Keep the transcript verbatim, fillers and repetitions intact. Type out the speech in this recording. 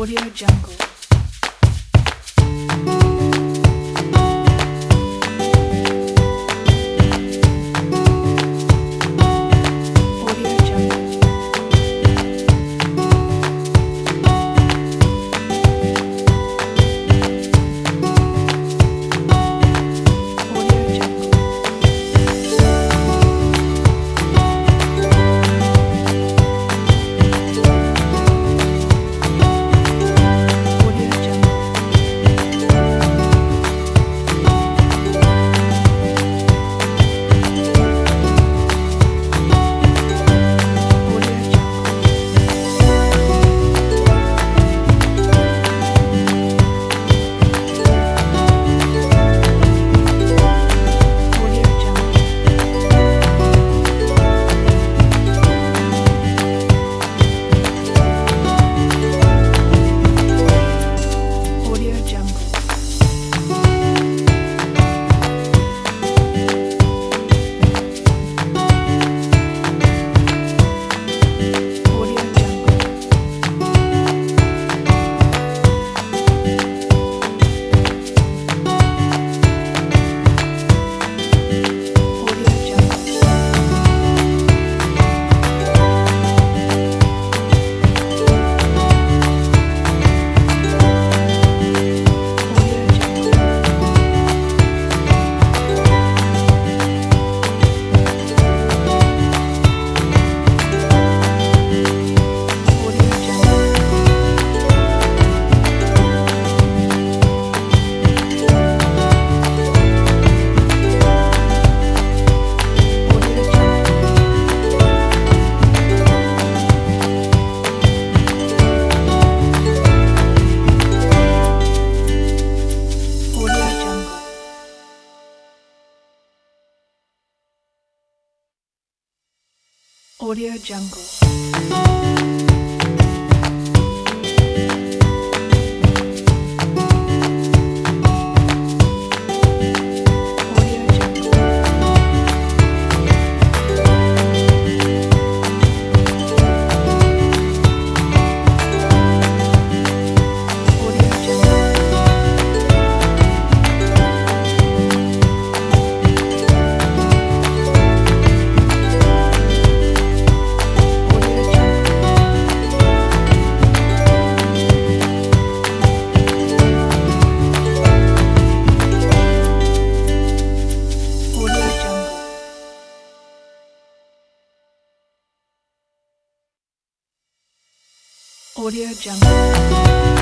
Audio Jungle. Audio Jungle. Audio Jungle. Audio Jungle. Audio Jungle. Audio Jungle. Audio Jungle. Audio Jungle. Audio Jungle. Audio Jungle. Audio Jungle. Audio Jungle. Audio Jungle. Audio Jungle. Audio Jungle. Audio Jungle. Audio Jungle. Audio Jungle. Audio Jungle.